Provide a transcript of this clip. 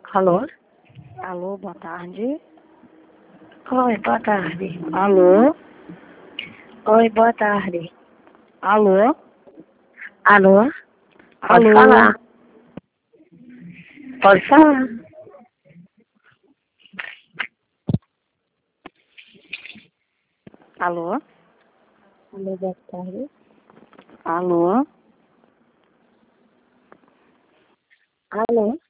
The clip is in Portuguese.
Alô? Alô, boa tarde. Oi, boa tarde. Alô? Oi, boa tarde. Alô? Alô? Pode Alô? falar. Pode falar. Alô? Alô, boa tarde. Alô? Alô?